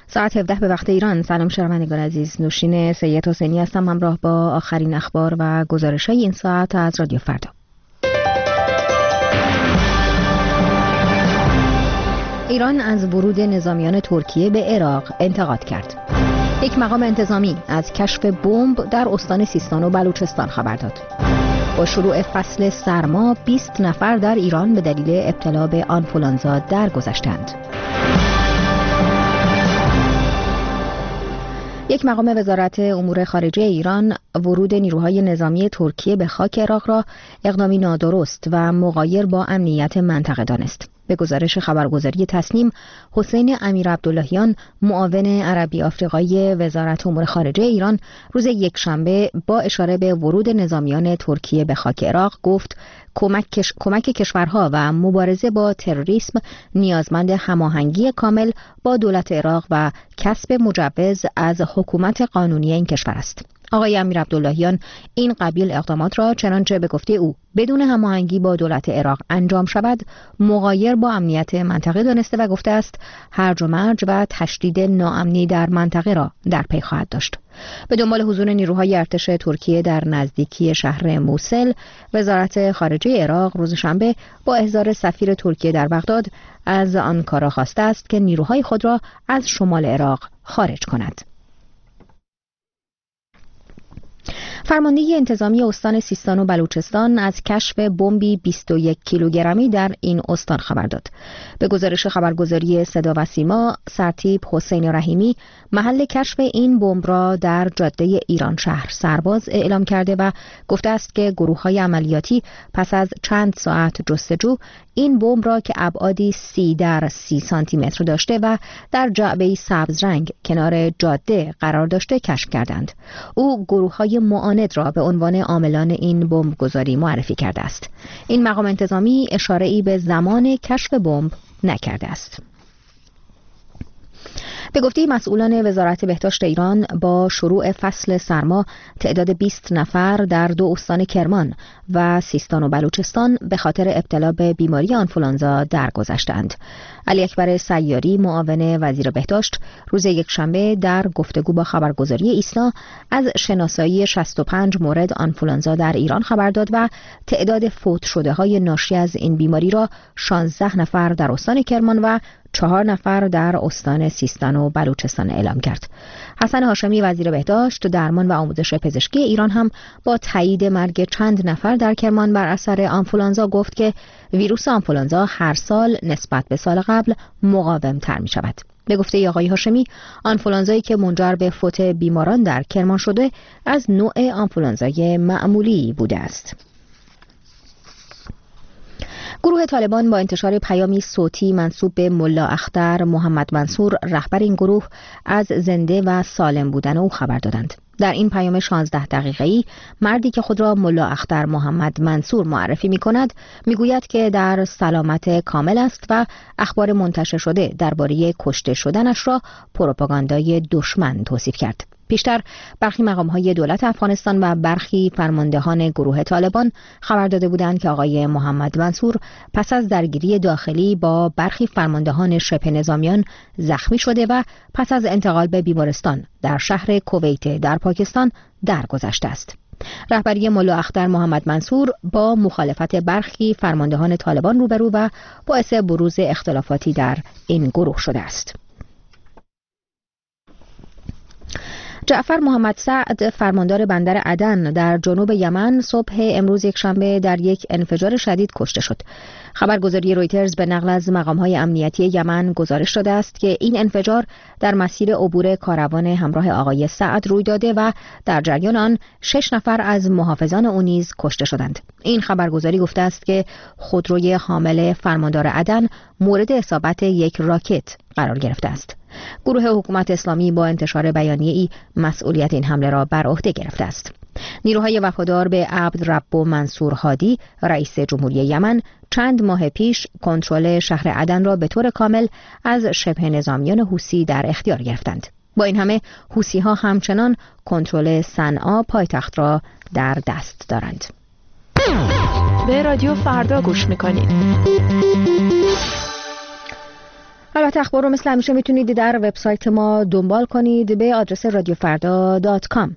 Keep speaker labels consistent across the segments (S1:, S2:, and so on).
S1: ساعت 17 به وقت ایران. سلام شنوندگان عزیز، نوشین سید حسینی هستم همراه با آخرین اخبار و گزارش‌های این ساعت از رادیو فردا. ایران از ورود نظامیان ترکیه به عراق انتقاد کرد. یک مقام انتظامی از کشف بمب در استان سیستان و بلوچستان خبر داد. با شروع فصل سرما 20 نفر در ایران به دلیل ابتلا به آنفولانزا درگذشتند. یک مقام وزارت امور خارجه ایران ورود نیروهای نظامی ترکیه به خاک عراق را اقدامی نادرست و مغایر با امنیت منطقه دانست. به گزارش خبرگزاری تصنیم، حسین امیرعبداللهیان معاون عربی آفریقایی وزارت امور خارجه ایران روز یکشنبه با اشاره به ورود نظامیان ترکیه به خاک عراق گفت کمک کشورها و مبارزه با تروریسم نیازمند هماهنگی کامل با دولت عراق و کسب مجوز از حکومت قانونی این کشور است. آقای امیرعبداللهیان این قبیل اقدامات را چنانچه به گفته او بدون هماهنگی با دولت عراق انجام شود مغایر با امنیت منطقه دانسته و گفته است هرج و مرج و تشدید ناامنی در منطقه را در پی خواهد داشت. به دنبال حضور نیروهای ارتش ترکیه در نزدیکی شهر موصل، وزارت خارجه عراق روز شنبه با احضار سفیر ترکیه در بغداد از آنکارا خواسته است که نیروهای خود را از شمال عراق خارج کند. فرمانده انتظامی استان سیستان و بلوچستان از کشف بمبی 21 کیلوگرمی در این استان خبر داد. به گزارش خبرگزاری صدا و سیما، سرتیپ حسین رحیمی محل کشف این بمب را در جاده ایران شهر سرباز اعلام کرده و گفته است که گروه‌های عملیاتی پس از چند ساعت جستجو این بمب را که ابعادی 30 در 30 سانتی متر داشته و در جعبه‌ای سبز رنگ کنار جاده قرار داشته کشف کردند. او گروه‌های معاند را به عنوان عاملان این بمب گذاری معرفی کرده است. این مقام انتظامی اشاره‌ای به زمان کشف بمب نکرده است. به گفته مسئولان وزارت بهداشت ایران با شروع فصل سرما تعداد 20 نفر در 2 استان کرمان و سیستان و بلوچستان به خاطر ابتلا به بیماری آنفولانزا درگذشتند. علی اکبر سیاری معاون وزیر بهداشت روز یکشنبه در گفتگو با خبرگزاری ایسنا از شناسایی 65 مورد آنفولانزا در ایران خبر داد و تعداد فوت شده های ناشی از این بیماری را 16 نفر در استان کرمان و 4 نفر در استان سیستان و بلوچستان اعلام کرد. حسن هاشمی وزیر بهداشت، درمان و آموزش پزشکی ایران هم با تایید مرگ چند نفر در کرمان بر اثر آنفولانزا گفت که ویروس آنفولانزا هر سال نسبت به سال قبل مقاوم‌تر می شود. به گفته آقای هاشمی، آنفولانزایی که منجر به فوت بیماران در کرمان شده از نوع آنفولانزای معمولی بوده است. گروه طالبان با انتشار پیامی صوتی منسوب به ملا اختر محمد منصور رهبر این گروه از زنده و سالم بودن او خبر دادند. در این پیام 16 دقیقه‌ای مردی که خود را ملا اختر محمد منصور معرفی می‌کند می‌گوید که در سلامت کامل است و اخبار منتشر شده درباره کشته شدنش را پروپاگاندای دشمن توصیف کرد. پیشتر برخی مقام‌های دولت افغانستان و برخی فرماندهان گروه طالبان خبر داده بودند که آقای محمد منصور پس از درگیری داخلی با برخی فرماندهان شبه نظامیان زخمی شده و پس از انتقال به بیمارستان در شهر کویت در پاکستان درگذشته است. رهبری ملا اختر محمد منصور با مخالفت برخی فرماندهان طالبان روبرو و باعث بروز اختلافاتی در این گروه شده است. جعفر محمد سعد فرماندار بندر عدن در جنوب یمن صبح امروز یکشنبه در یک انفجار شدید کشته شد. خبرگزاری رویترز به نقل از مقام‌های امنیتی یمن گزارش داده است که این انفجار در مسیر عبور کاروان همراه آقای سعد روی داده و در جریان آن 6 نفر از محافظان او نیز کشته شدند. این خبرگزاری گفته است که خودروی حامل فرماندار عدن مورد اصابت یک راکت قرار گرفته است. گروه حکومت اسلامی با انتشار بیانیه‌ای مسئولیت این حمله را بر عهده گرفته است. نیروهای وفادار به عبدرب منصور هادی رئیس جمهوری یمن چند ماه پیش کنترل شهر عدن را به طور کامل از شبه نظامیان حوثی در اختیار گرفتند. با این همه حوثی‌ها همچنان کنترل صنعا پایتخت را در دست دارند.
S2: به رادیو فردا گوش می‌کنید.
S1: البته اخبار رو مثل همیشه میتونید در وبسایت ما دنبال کنید به آدرس radiofarda.com.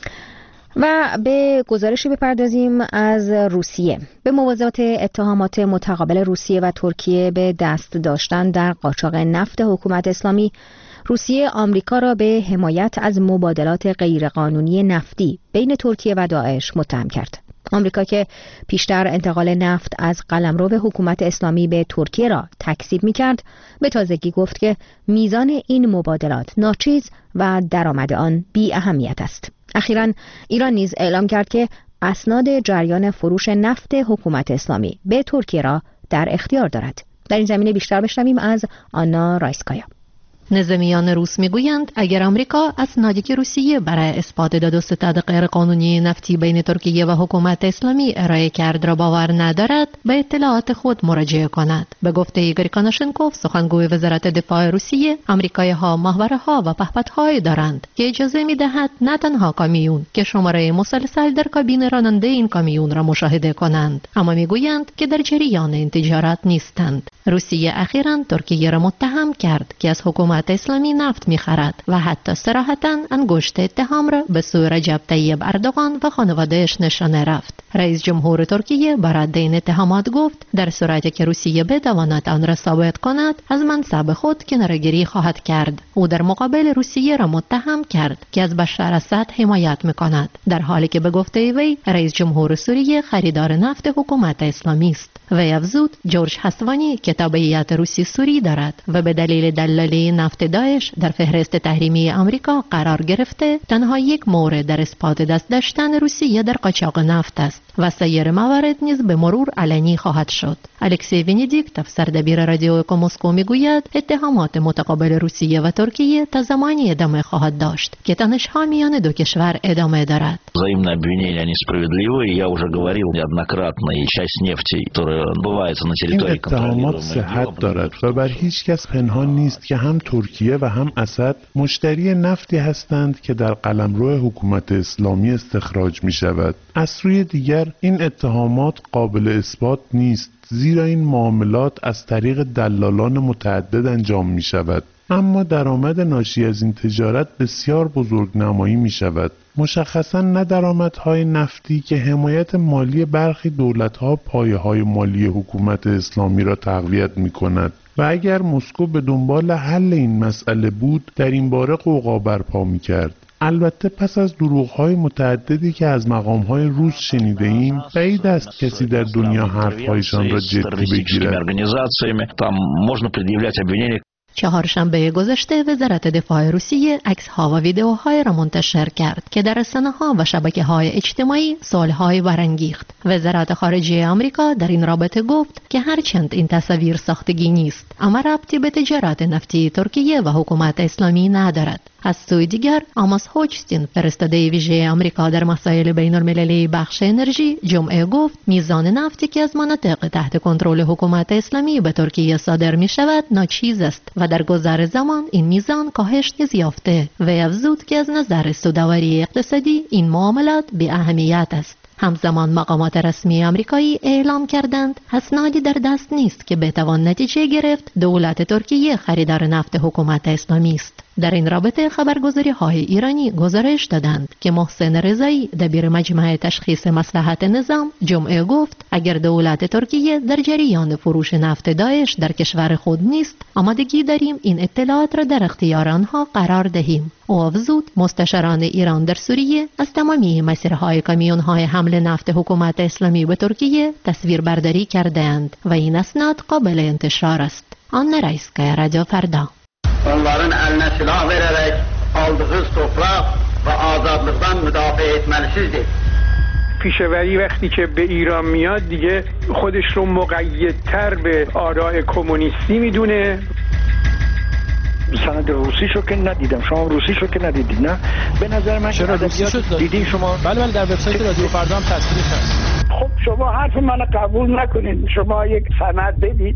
S1: و به گزارشی بپردازیم از روسیه. به موازات اتهامات متقابل روسیه و ترکیه به دست داشتن در قاچاق نفت حکومت اسلامی، روسیه آمریکا را به حمایت از مبادلات غیرقانونی نفتی بین ترکیه و داعش متهم کرد. آمریکا که پیشتر انتقال نفت از قلمرو حکومت اسلامی به ترکیه را تکذیب می‌کرد، به تازگی گفت که میزان این مبادلات ناچیز و درآمد آن بی اهمیت است. اخیراً ایران نیز اعلام کرد که اسناد جریان فروش نفت حکومت اسلامی به ترکیه را در اختیار دارد. در این زمینه بیشتر بشنویم از آنا رایسکایا.
S2: نظامیان روس میگویند اگر آمریکا اسنادی که روسیه برای اثبات داد و ستد غیرقانونی نفتی بین ترکیه و حکومت اسلامی ارائه کرد را باور ندارد، به اطلاعات خود مراجعه کند. به گفته ایگور کاناشنکوف، سخنگوی وزارت دفاع روسیه، آمریکایی‌ها ماهواره‌ها و پهپادهایی دارند که اجازه می‌دهد نه تنها کامیون که شماره مسلسل در کابین راننده این کامیون را مشاهده کنند، اما میگویند که در جریان این تجارت نیستند. روسیه اخیراً ترکیه را متهم کرد که از حکومت اسلامی نفت می‌خرد و حتی صراحتاً انگشت اتهام را به سوی رجب طیب اردوغان و خانواده‌اش نشانه رفت. رئیس جمهور ترکیه بر رد این اتهامات گفت در صورتی که روسیه بتواند آن را ثابت کند، از منصب خود کناره‌گیری خواهد کرد. او در مقابل روسیه را متهم کرد که از بشار اسد حمایت می‌کند، در حالی که به گفته وی رئیس جمهور سوریه خریدار نفت حکومت اسلامی است. وی افزود جورج حسوانی که تابعیت روسی سوری دارد و به دلیل دلالی نفت داعش در فهرست تحریمی آمریکا قرار گرفته، تنها یک مورد در اثبات دست داشتن روسیه در قاچاق نفت است و سایر موارد نیز به مرور علنی خواهد شد. الکسی ونیدیکتوف، سردبیر رادیو اکو مسکو، میگوید اتهامات متقابل روسیه و ترکیه تا زمانی ادامه خواهد داشت که تنش‌ها میان دو کشور ادامه دارد.
S3: Взаимные обвинения несправедливые. Я уже говорил неоднократно, и часть нефти, которая добывается на территории
S4: اتهامات صحت دارد و بر هیچ کس پنهان نیست که هم ترکیه و هم اسد مشتری نفتی هستند که در قلمرو حکومت اسلامی استخراج می شود. از سوی دیگر این اتهامات قابل اثبات نیست، زیرا این معاملات از طریق دلالان متعدد انجام می شود. اما درآمد ناشی از این تجارت بسیار بزرگ نمایی می شود. مشخصاً نه درآمدهای نفتی که حمایت مالی برخی دولت‌ها پایه‌های مالی حکومت اسلامی را تقویت می‌کند و اگر مسکو به دنبال حل این مسئله بود در این باره غوغا برپا می‌کرد. البته پس از دروغ‌های متعددی که از مقام‌های روس شنیده‌ایم، بعید است کسی در دنیا حرف‌هایشان را جدی بگیرد.
S2: چهارشنبه گذشته وزارت دفاع روسیه عکس‌ها و ویدئوهای را منتشر کرد که در رسانه‌ها و شبکه‌های اجتماعی سوال‌های برانگیخت. وزارت خارجه آمریکا در این رابطه گفت که هرچند این تصاویر ساختگی نیست، اما ربطی به تجارت نفتی ترکیه و حکومت اسلامی ندارد. از سوی دیگر آماس هوچستین، فرستاده ویژه آمریکا در مسائل بین‌المللی بخش انرژی، جمعه گفت میزان نفتی که از مناطق تحت کنترل حکومت اسلامی به ترکیه صادر می شود ناچیز است و در گذر زمان این میزان کاهش نیز یافته. و افزود که از نظر سودآوری اقتصادی این معاملات بی اهمیت است. همزمان مقامات رسمی آمریکایی اعلام کردند اسنادی در دست نیست که بتوان نتیجه گرفت دولت ترکیه خریدار نفت حکومت اسلامی است. در این رابطه خبرگزاری‌های ایرانی گزارش دادند که محسن رضایی، دبیر مجمع تشخیص مصلحت نظام، جمعه گفت اگر دولت ترکیه در جریان فروش نفت داعش در کشور خود نیست، آمادگی داریم این اطلاعات را در اختیار آنها قرار دهیم. او افزود مستشاران ایران در سوریه از تمامی مسیرهای کامیون‌های حمل نفت حکومت اسلامی به ترکیه تصویر برداری کردند و این اسناد قابل انتشار است. آنا رایسکایا، رادیو فردا.
S5: Onların eline silah vererek aldığı toprak ve azadlıktan müdafaa etmelisizdir.
S6: پیشوری وقتی که به ایران میاد دیگه خودش رو مقیدتر به آراء کمونیستی میدونه.
S7: سند روسیشو که ندیدم. شما روسیشو که ندیدید نه؟ به نظر من
S8: چرا روسیشو
S7: دیدین شما؟
S8: بله در وبسایت رادیو فردا هم تصویرش هست.
S6: خب شما حرف منو قبول نکنید، شما یک سند بدید.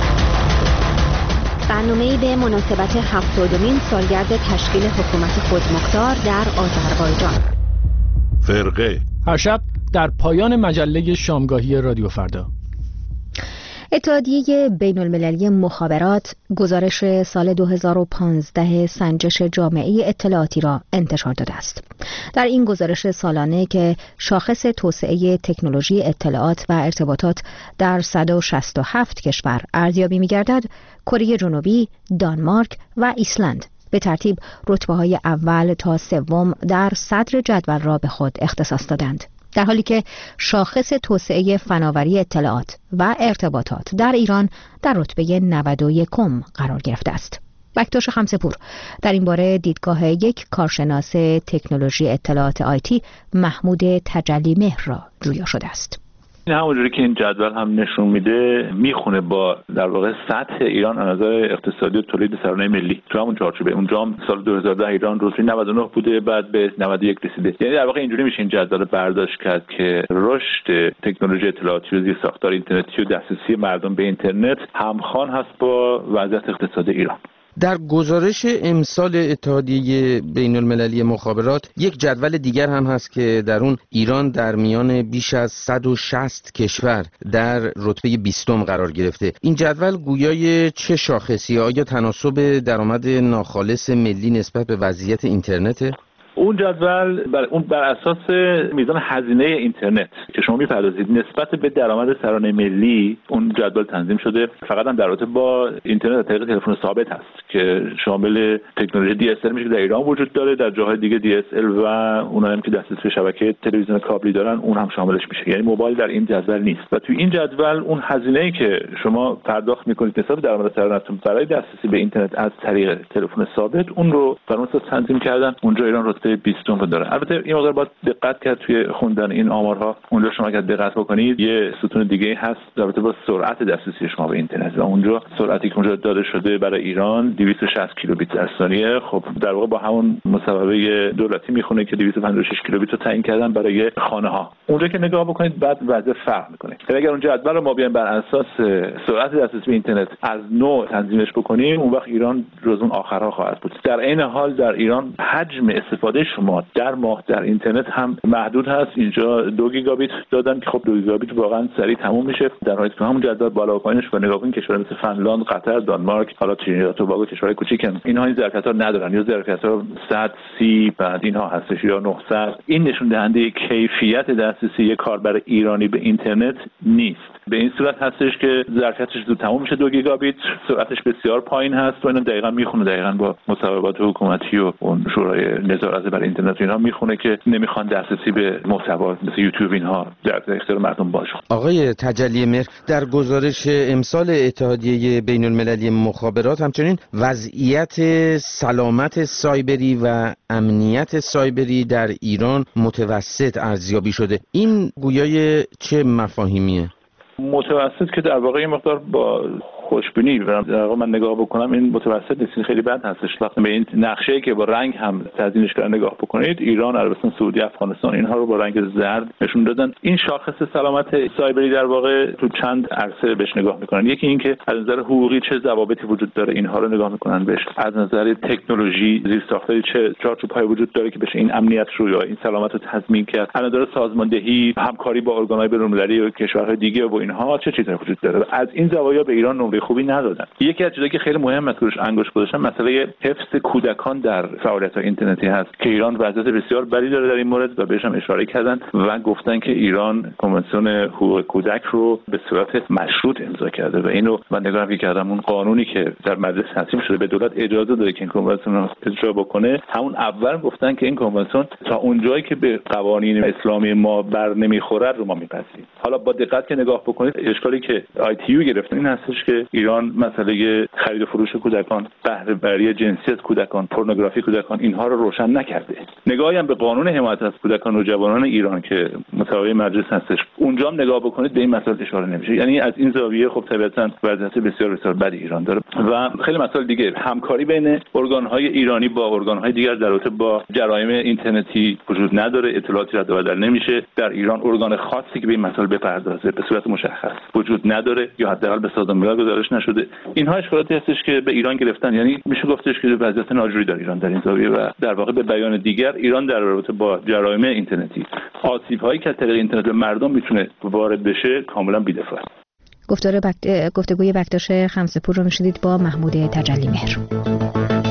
S1: برنامه‌ای به مناسبت 70مین سالگرد تشکیل حکومت خودمختار در آذربایجان.
S4: فرقه
S8: هر شب در پایان مجله شامگاهی رادیو فردا.
S1: اتحادیه بین المللی مخابرات گزارش سال 2015 سنجش جامعه اطلاعاتی را انتشار داده است. در این گزارش سالانه که شاخص توسعه تکنولوژی اطلاعات و ارتباطات در 167 کشور ارزیابی می‌گردد، کره جنوبی، دانمارک و ایسلند به ترتیب رتبه‌های اول تا سوم در صدر جدول را به خود اختصاص دادند، در حالی که شاخص توسعه فناوری اطلاعات و ارتباطات در ایران در رتبه 91 قرار گرفته است. بکتاش خمسه‌پور در این باره دیدگاه یک کارشناس تکنولوژی اطلاعات آیتی محمود تجلی مهر را جویا شده است.
S9: این همونجوری که این جدول هم نشون میده میخونه با در واقع سطح ایران از نظر اقتصادی و تولید سرانه ملی تو همون چارچوبه. اونجا هم سال 2010 ایران رتبه 99 بوده، بعد به 91 رسیده. یعنی در واقع اینجوری میشه این جدول برداشت کرد که رشد تکنولوژی اطلاعاتی و ساختار اینترنتی و دسترسی مردم به اینترنت همخوان هست با وضعیت اقتصادی ایران.
S10: در گزارش امسال اتحادیه بین المللی مخابرات یک جدول دیگر هم هست که در اون ایران در میان بیش از 160 کشور در رتبه 20 قرار گرفته. این جدول گویای چه شاخصی؟ آیا تناسب درآمد ناخالص ملی نسبت به وضعیت اینترنته؟
S9: اون جدول بر اساس میزان هزینه اینترنت که شما میپردازید نسبت به درآمد سرانه ملی اون جدول تنظیم شده. فقط هم در رابطه با اینترنت از طریق تلفن ثابت هست که شامل تکنولوژی DSL میشه که در ایران وجود داره، در جاهای دیگه DSL و اونایی که دسترسی به شبکه تلویزیون کابلی دارن اون هم شاملش میشه. یعنی موبایل در این جدول نیست و تو این جدول اون هزینه‌ای که شما پرداخت میکنید نسبت به درآمد سرانه‌تون برای دسترسی به اینترنت از طریق تلفن ثابت اون رو بر اساس تنظیم کردن. اونجا ایران رتبه 20 رو داره. البته این مقدار باید دقت کرد توی خوندن این آمارها. اونجا شما اگه دقت بکنید یه ستون دیگه هست در رابطه با سرعت دسترسی شما به اینترنت و اونجا سرعتی که اونجا داده شده برای ایران 260 کیلوبیت در ثانیه. خب در واقع با همون مصوبه دولتی میخونه که 256 کیلوبیت رو تعیین کردن برای خانه ها. اونجا که نگاه بکنید بعد وضع فرق میکنه. اگر اون جدول رو ما بیایم بر اساس سرعت دسترسی به اینترنت از نو تنظیمش بکنیم اون وقت ایران جزو اون آخرها خواهد بود. در عین حال در ایران حجم استفاده شما در ماه در اینترنت هم محدود هست. اینجا 2 گیگابیت دادن که خب 2 گیگابیت واقعا سریع تموم میشه. در حالی که همون جدول بالا و پایینش رو نگاه کنید کشورها مثل فنلاند، قطر، دانمارک، حالا ترینیداد و توباگو کشورهای کوچیکن، اینها این ظرفیت‌ها ندارن یا ظرفیت‌ها 130 بعد اینها هستش یا 900. این نشون دهنده کیفیت دسترسی یک کاربر ایرانی به اینترنت نیست. به این صورت هستش که ظرفیتش زود تموم میشه 2 گیگابیت، سرعتش بسیار پایین هست و اینا دقیقاً میخونه دقیقاً با مصوبات حکومتی و اون شورای نظارت بر اینترنت اینها میخونه که نمیخوان دسترسی به محتوا مثل یوتیوب اینها در اختیار مردم باشه.
S10: آقای تجلی مهر در گزارش امسال اتحادیه بین المللی مخابرات همچنین وضعیت سلامت سایبری و امنیت سایبری در ایران متوسط ارزیابی شده. این گویای چه مفاهیمیه؟
S9: متوسط که در واقع این مقدار با خوشبینی در واقع من نگاه بکنم این متوسط نیست، خیلی بد هستش. وقتی به این نقشه‌ای که با رنگ هم تزیینش کردن نگاه بکنید ایران، عربستان سعودی، افغانستان اینها رو با رنگ زرد نشون دادن. این شاخص سلامت سایبری در واقع تو چند عرصه بهش نگاه میکنن. یکی این که از نظر حقوقی چه ضوابطی وجود داره اینها رو نگاه میکنن بهش، از نظر تکنولوژی زیرساختاری چه چارچوب‌هایی وجود داره که بشه این امنیت رو یا این سلامت رو تضمین کرد، از نظر سازماندهی همکاری با ارگان‌های بین‌المللی و کشورهای دیگه و اینها چه چیزایی وجود داره. از این زوایا به ایران نمره خوبی ندادن. یکی از چیزایی که خیلی مهم است که روش انگشت گذاشتن مسئله حفظ کودکان در فعالیت‌های اینترنتی هست که ایران وضعیت بسیار بدی داره در این مورد و بهش هم اشاره کردن و گفتن که ایران کنوانسیون حقوق کودک رو به صورت مشروط امضا کرده و اینو من نگاه کردم اون قانونی که در مجلس تصویب شده به دولت اجازه داده که این کنوانسیون رو اجرا بکنه. همون اول گفتن که این کنوانسیون تا اونجایی که به قوانین اسلامی ما بر نمیخوره رو ما میپذیریم. حالا با دقت که نگاه بکنید اشکالی که ITU گرفتن این هستش که ایران مسئله خرید و فروش کودکان، بهره بری جنسی از کودکان، پورنوگرافی کودکان اینها رو روشن نکرده. نگاهی هم به قانون حمایت از کودکان و جوانان ایران که مصوبه مجلس هستش اونجا هم نگاه بکنید به این مسائل اشاره نمیشه. یعنی از این زاویه خب طبیعتاً وضعیت بسیار بسیار بدی ایران داره و خیلی مسائل دیگه. همکاری بین ارگان‌های ایرانی با ارگان‌های دیگر در رابطه با جرایم اینترنتی وجود نداره، اطلاعاتی رد و بدل نمیشه. در ایران ارگان خاصی که به این مسائل بپردازه به صورت مشخص وجود نداره یا حداقل به سازمان ملل گزارش نشده. اینها اشکالاتی هستش که به ایران گرفتن. یعنی میشه گفتش که وضعیت ناجوری در ایران در این زاویه و در واقع به بیان دیگر ایران در رابطه با جرایم اینترنتی آسیب‌هایی که از طریق اینترنت به مردم میتونه وارد بشه کاملا بی‌دفاعه.
S1: گفتگوی بکتاش خمسه‌پور رو میشدید با محمود تجلی مهر.